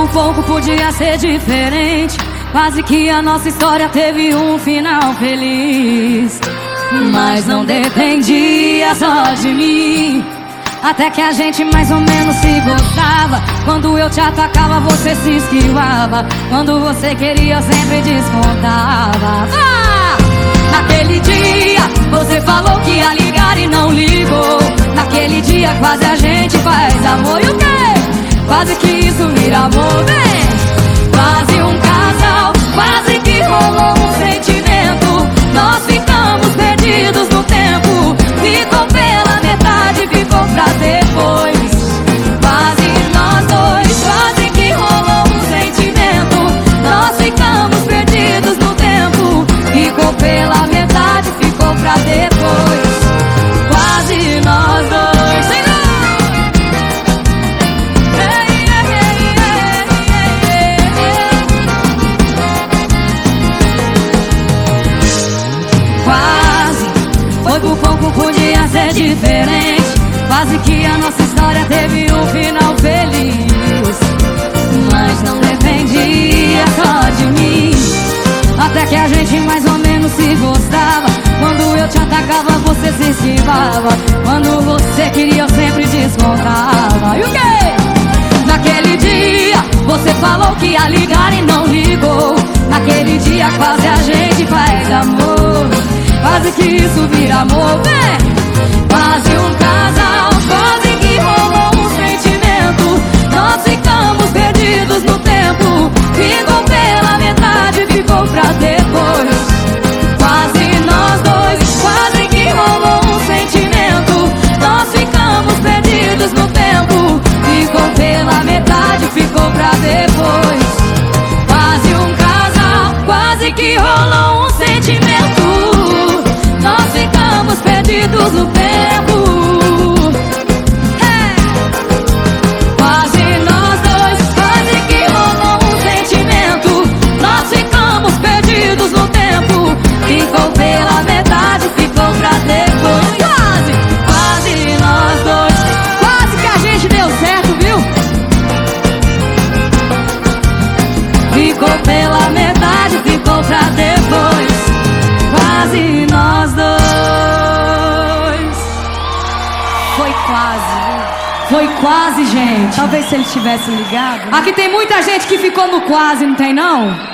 por pouco podia ser diferente. Quase que a nossa história teve um final feliz. Mas não dependia só de mim. Até que a gente mais ou menos se gostava. Quando eu te atacava, você se esquivava. Quando você queria, eu sempre descontava. Naquele dia, você falou que ia ligar e não ligou. Naquele dia, quase a gente faz amor. E o quê? Quase que isso vira amor, vem. Quase um casal, quase que rolou um sentimento. Nós ficamos perdidos no tempo. Ficou pela metade, ficou pra depois. Quase nós dois, quase que rolou um sentimento. Nós ficamos perdidos no tempo. Ficou pela metade, ficou pra depois. Quase nós dois. Foi por pouco, podia ser diferente. Quase que a nossa história teve um final feliz. Mas não dependia só de mim. Até que a gente mais ou menos se gostava. Quando eu te atacava, você se esquivava. Quando você queria, eu sempre descontava. E o quê? Naquele dia, você falou que ia ligar e não ligou. Naquele dia, quase a gente faz amor. Quase que isso vira amor, vem. Quase um casal, quase que rolou um sentimento. Nós ficamos perdidos no tempo. Ficou pela metade, ficou pra depois. Quase nós dois, quase que rolou um sentimento. Nós ficamos perdidos no tempo. Ficou pela metade, ficou pra depois. Quase um casal, quase que rolou um sentimento. Nós ficamos perdidos no tempo. Quase nós dois, quase que rolou um sentimento. Nós ficamos perdidos no tempo. Ficou pela metade, ficou pra depois. Quase, quase nós dois. Quase que a gente deu certo, viu? Ficou pela metade, ficou pra depois. Quase nós dois. Foi quase, gente. Talvez se ele tivesse ligado. Aqui tem muita gente que ficou no quase, não tem não?